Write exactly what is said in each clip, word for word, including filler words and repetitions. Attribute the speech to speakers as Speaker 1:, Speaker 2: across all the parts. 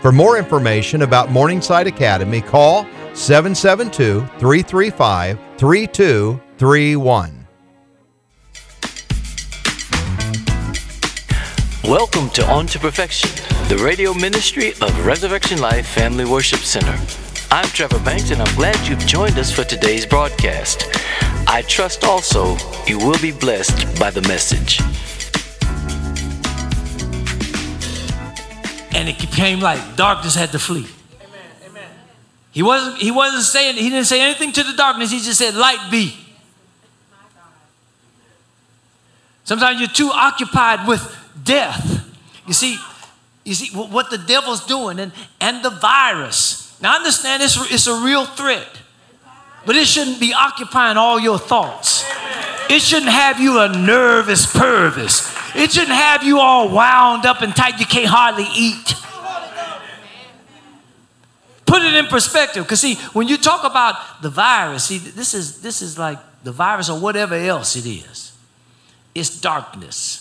Speaker 1: For more information about Morningside Academy, call seven seven two, three three five, three two three one.
Speaker 2: Welcome to On to Perfection, the radio ministry of Resurrection Life Family Worship Center. I'm Trevor Banks, and I'm glad you've joined us for today's broadcast. I trust also you will be blessed by the message.
Speaker 3: And it became like darkness had to flee. Amen. Amen. He wasn't, he wasn't saying, he didn't say anything to the darkness. He just said, light be. Sometimes you're too occupied with death. You see, you see what the devil's doing and, and the virus. Now, I understand it's, it's a real threat, but it shouldn't be occupying all your thoughts. It shouldn't have you a nervous pervis. It shouldn't have you all wound up and tight you can't hardly eat. Put it in perspective, because see, when you talk about the virus, see, this is, this is like the virus or whatever else it is. It's darkness.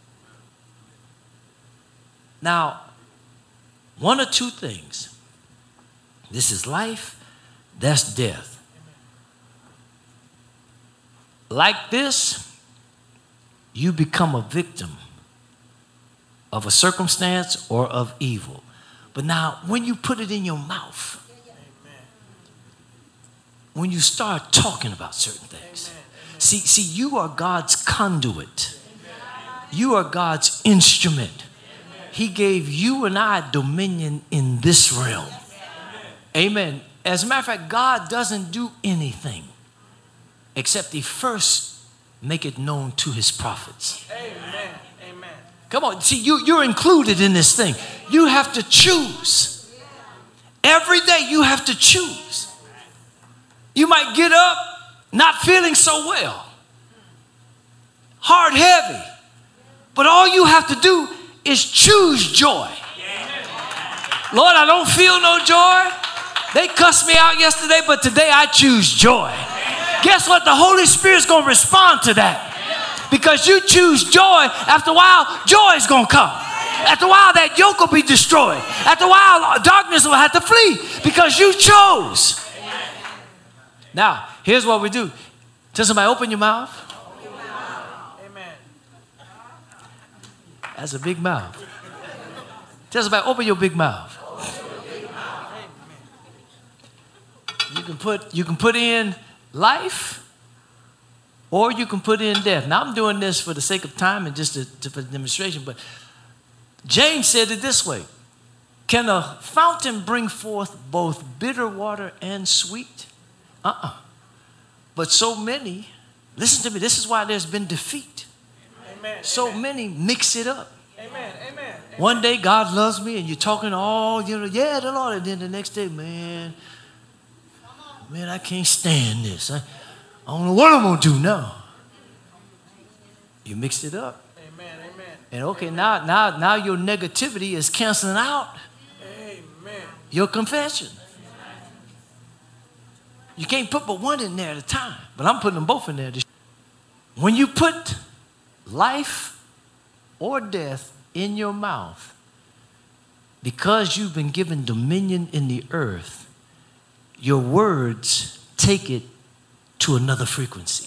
Speaker 3: Now, one or two things. This is life, that's death. Like this, you become a victim of a circumstance or of evil. But now, when you put it in your mouth, when you start talking about certain things, see, see, you are God's conduit. You are God's instrument. He gave you and I dominion in this realm. Amen. As a matter of fact, God doesn't do anything except he first make it known to his prophets. Amen. Amen. Come on. See, you, you're included in this thing. You have to choose. Every day you have to choose. You might get up not feeling so well. Heart heavy. But all you have to do is choose joy. Lord, I don't feel no joy. They cussed me out yesterday, but today I choose joy. Guess what? The Holy Spirit's going to respond to that. Because you choose joy, after a while, joy is going to come. After a while, that yoke will be destroyed. After a while, darkness will have to flee because you chose. Now, here's what we do. Tell somebody, open your mouth. That's a big mouth. Tell somebody, open your big mouth. You can put, you can put in life or you can put in death. Now, I'm doing this for the sake of time and just to, to, for the demonstration, but James said it this way. Can a fountain bring forth both bitter water and sweet? Uh-uh. But so many, listen to me, this is why there's been defeat. Amen, so amen. Many mix it up. Amen, amen. One day God loves me and you're talking all, you know, yeah, the Lord. And then the next day, man, man, I can't stand this. I, I don't know what I'm going to do now. You mixed it up. Amen, amen. And okay, now, now, now your negativity is canceling out amen. Your confession. You can't put but one in there at a time, but I'm putting them both in there. When you put life or death in your mouth, because you've been given dominion in the earth, your words take it to another frequency.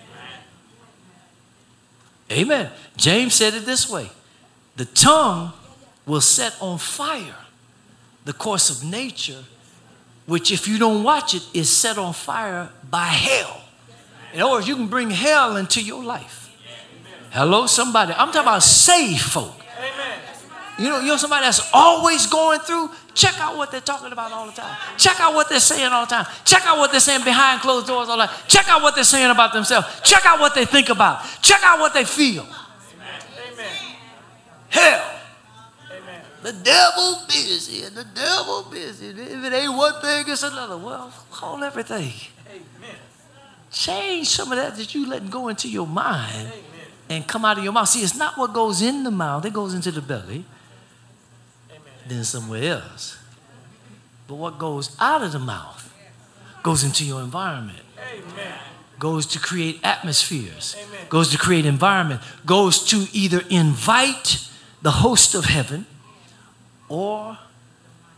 Speaker 3: Amen. James said it this way. The tongue will set on fire the course of nature, which if you don't watch it, is set on fire by hell. In other words, you can bring hell into your life. Hello, somebody. I'm talking about saved folk. Amen. You know, you know somebody that's always going through, check out what they're talking about all the time. Check out what they're saying all the time. Check out what they're saying behind closed doors all the time. Check out what they're saying about themselves. Check out what they think about. Check out what they feel. Amen. Hell. Amen. The devil busy and the devil busy. If it ain't one thing, it's another. Well, hold everything. Amen. Change some of that that you letting go into your mind. Amen. And come out of your mouth. See, it's not what goes in the mouth. It goes into the belly. Amen. Then somewhere else. But what goes out of the mouth goes into your environment. Amen. Goes to create atmospheres. Amen. Goes to create environment. Goes to either invite the host of heaven or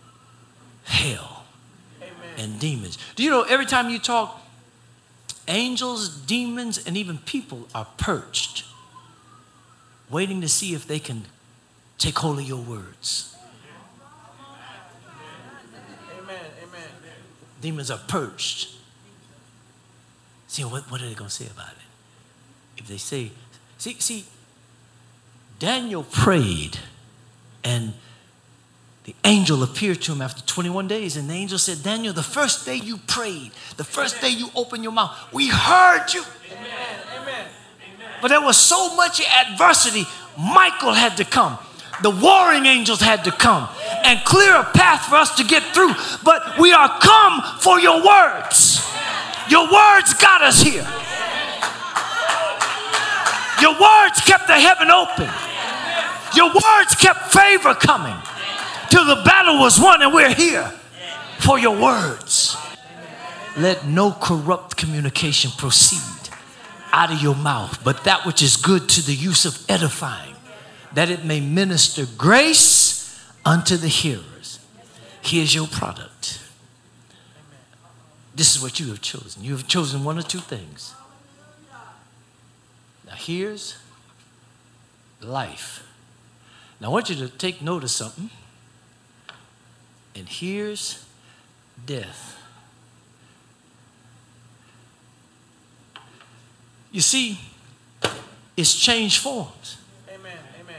Speaker 3: hell and demons. Do you know every time you talk, angels, demons, and even people are perched, waiting to see if they can take hold of your words. Amen, amen. Demons are perched. See, what, what are they going to say about it? If they say, see, see, Daniel prayed, and the angel appeared to him after twenty-one days, and the angel said, Daniel, the first day you prayed, the first day you opened your mouth, we heard you. Amen. Amen. But there was so much adversity, Michael had to come. The warring angels had to come and clear a path for us to get through. But we are come for your words. Your words got us here. Your words kept the heaven open. Your words kept favor coming till the battle was won, and we're here for your words. Let no corrupt communication proceed out of your mouth, but that which is good to the use of edifying, that it may minister grace unto the hearers. Here's your product. This is what you have chosen. You have chosen one or two things. Now here's life. Now I want you to take note of something. And here's death. You see, it's changed forms. Amen. Amen.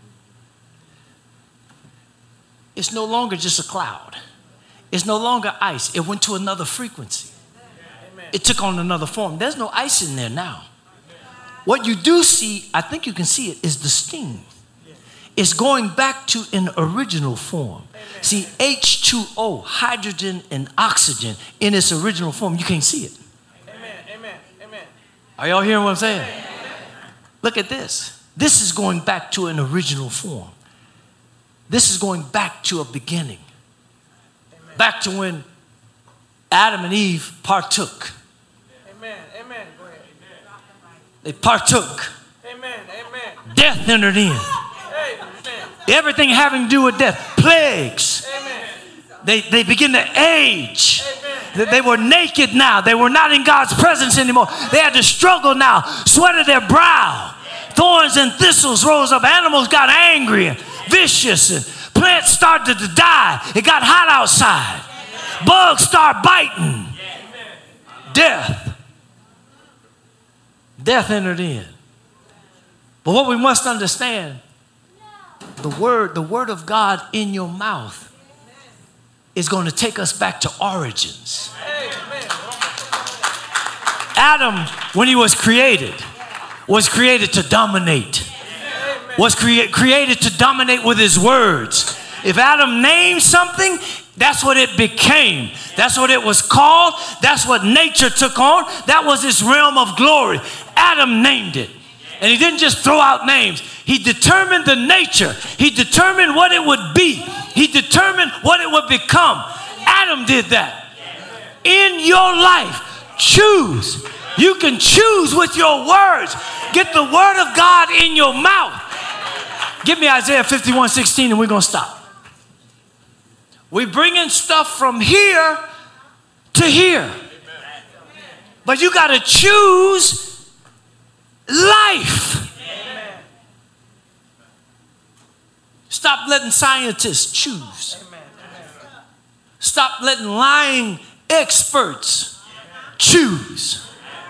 Speaker 3: It's no longer just a cloud. It's no longer ice. It went to another frequency. Amen. It took on another form. There's no ice in there now. What you do see, I think you can see it, is the steam. It's going back to an original form. Amen. See, H two O, hydrogen and oxygen, in its original form, you can't see it. Amen. Amen. Amen. Are y'all hearing what I'm saying? Amen. Look at this. This is going back to an original form. This is going back to a beginning. Amen. Back to when Adam and Eve partook. Amen. Amen. Go ahead. They partook. Amen. Amen. Death entered in. Everything having to do with death, plagues. Amen. They, they begin to age. Amen. They were naked now. They were not in God's presence anymore. They had to struggle now. Sweat of their brow. Thorns and thistles rose up. Animals got angry and vicious. And plants started to die. It got hot outside. Bugs start biting. Death. Death entered in. But what we must understand, The word, the word of God in your mouth is going to take us back to origins. Adam, when he was created, was created to dominate. Was crea- created to dominate with his words. If Adam named something, that's what it became. That's what it was called. That's what nature took on. That was his realm of glory. Adam named it. And he didn't just throw out names. He determined the nature. He determined what it would be. He determined what it would become. Adam did that. In your life, choose. You can choose with your words. Get the word of God in your mouth. Give me Isaiah fifty-one sixteen and we're going to stop. We're bringing stuff from here to here. But you got to choose life. Amen. Stop letting scientists choose. Amen. Stop letting lying experts choose.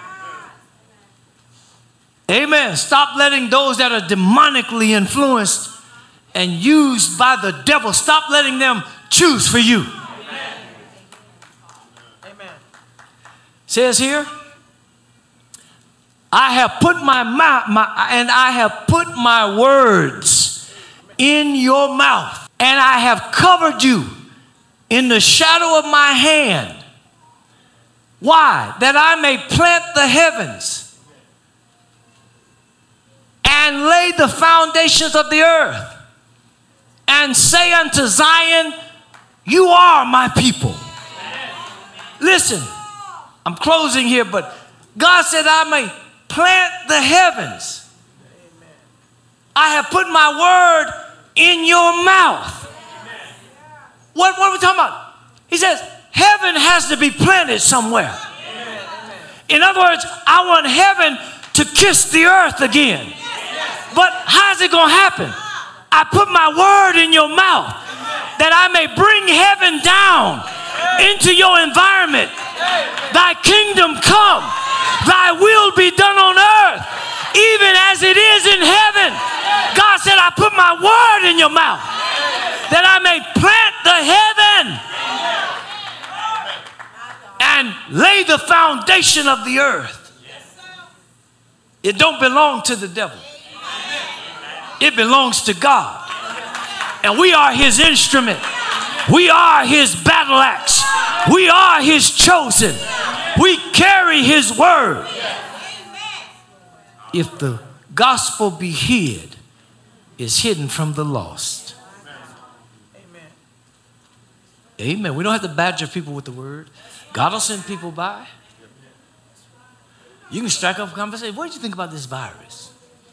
Speaker 3: Amen. Stop letting those that are demonically influenced and used by the devil, stop letting them choose for you. Amen. Amen. Says here, I have put my mouth, my, and I have put my words in your mouth, and I have covered you in the shadow of my hand. Why? That I may plant the heavens and lay the foundations of the earth, and say unto Zion, you are my people. Listen, I'm closing here, but God said I may plant the heavens. I have put my word in your mouth. What, what are we talking about? He says, heaven has to be planted somewhere. In other words, I want heaven to kiss the earth again. But how's it going to happen? I put my word in your mouth that I may bring heaven down into your environment. Thy kingdom come, thy will be done on earth, even as it is in heaven. God said, I put my word in your mouth that I may plant the heaven and lay the foundation of the earth. It don't belong to the devil. It belongs to God. And we are his instrument. We are his battle axe. We are his chosen. We carry his word. If the gospel be hid, it's hidden from the lost. Amen. We don't have to badger people with the word. God will send people by. You can strike up a conversation. What did you think about this virus?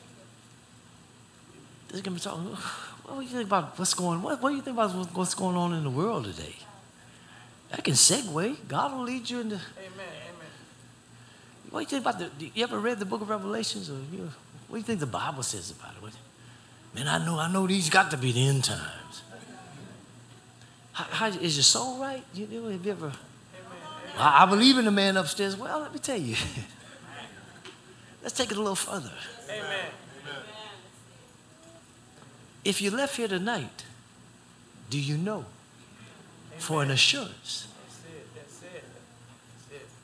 Speaker 3: This can be talking. What do you think about what's going? What, what do you think about what's going on in the world today? That can segue. God will lead you into. Amen. Amen. What do you think about the? You ever read the Book of Revelations? Or you, what do you think the Bible says about it? What, man, I know, I know these got to be the end times. How, how, is your soul right? You, you have you ever? I, I believe in the man upstairs. Well, let me tell you. Let's take it a little further. Amen. If you left here tonight, do you know? Amen. For an assurance. That's it. That's it. That's it.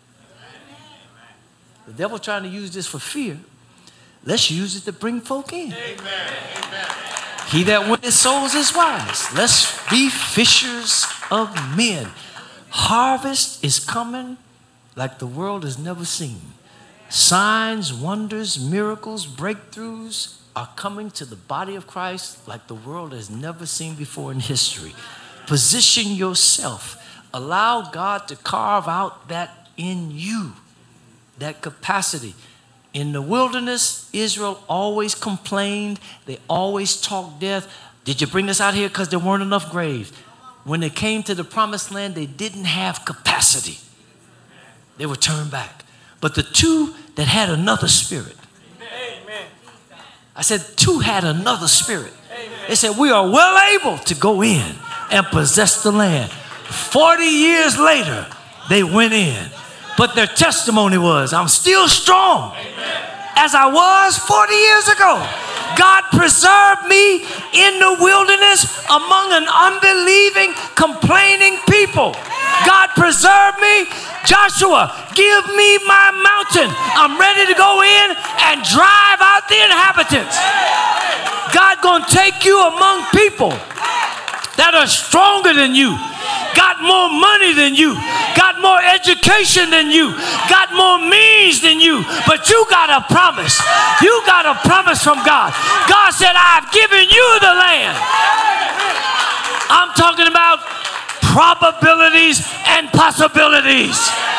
Speaker 3: The devil trying to use this for fear. Let's use it to bring folk in. Amen. Amen. He that winneth souls is wise. Let's be fishers of men. Harvest is coming like the world has never seen. Signs, wonders, miracles, breakthroughs are coming to the body of Christ like the world has never seen before in history. Position yourself. Allow God to carve out that in you, that capacity. In the wilderness, Israel always complained. They always talked death. Did you bring us out here because there weren't enough graves? When they came to the promised land, they didn't have capacity. They were turned back. But the two that had another spirit, amen. I said two had another spirit. Amen. They said, we are well able to go in and possess the land. forty years later, they went in. But their testimony was, I'm still strong as I was forty years ago. God preserved me in the wilderness among an unbelieving, complaining people. God preserved me. Joshua, give me my mountain. I'm ready to go in and drive out the inhabitants. God gonna take you among people that are stronger than you, got more money than you, got more education than you, got more means than you, but you got a promise. You got a promise from God. God said, I've given you the land. I'm talking about probabilities and possibilities.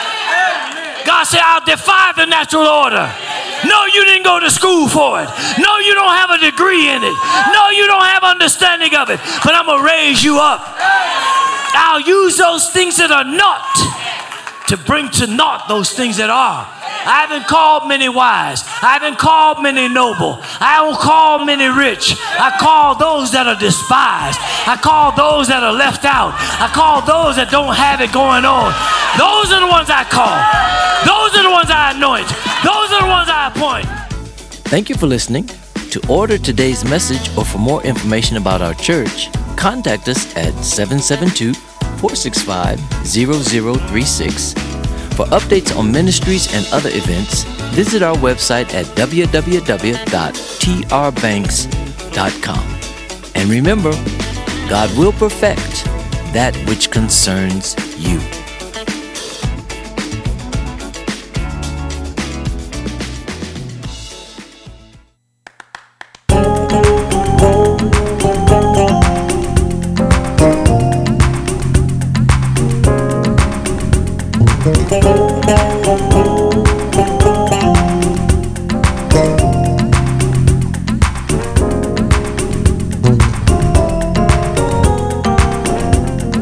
Speaker 3: God said, I'll defy the natural order. No, you didn't go to school for it. No, you don't have a degree in it. No, you don't have understanding of it. But I'm going to raise you up. I'll use those things that are not to bring to naught those things that are. I haven't called many wise. I haven't called many noble. I don't call many rich. I call those that are despised. I call those that are left out. I call those that don't have it going on. Those are the ones I call. Those are the ones I anoint. Those are the ones I appoint.
Speaker 2: Thank you for listening. To order today's message or for more information about our church, contact us at seven seven two, four six five, zero zero three six. For updates on ministries and other events, visit our website at w w w dot t r banks dot com. And remember, God will perfect that which concerns you.